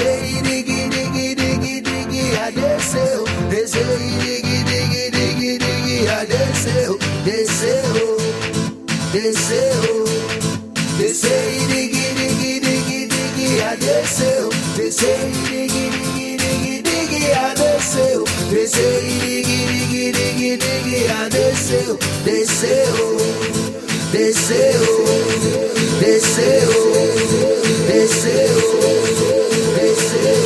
say diggy diggy diggy diggy, I they say oh. They say diggy diggy diggy diggy, I they say oh. They say oh. They say oh. They say diggy diggy diggy diggy, I they say oh. They say diggy diggy diggy diggy, I they say oh. They say diggy diggy diggy diggy, I they say oh. They say oh. They say oh. They say oh. They say oh. They say oh.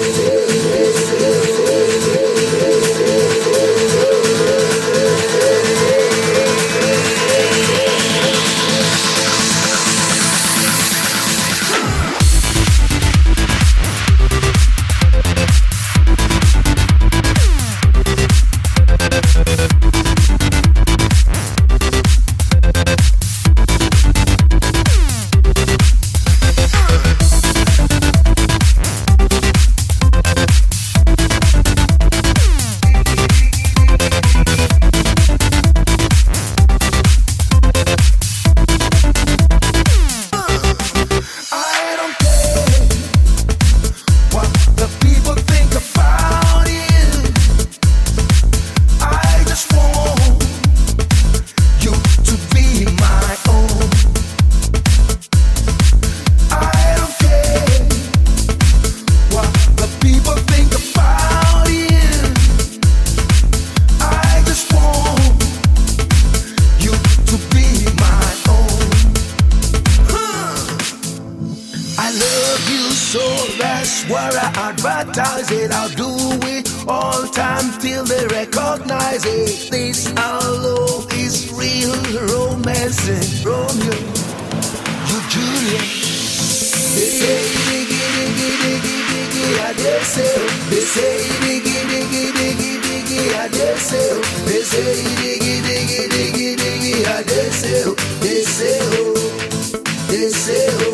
Advertise it, I'll do it all time till they recognize it. This our love is real romance and Romeo, you Juliet. They say diggy diggy diggy diggy, I they say. They say diggy diggy diggy diggy, I they say. They say diggy diggy diggy diggy, I they say. They say oh. They say oh.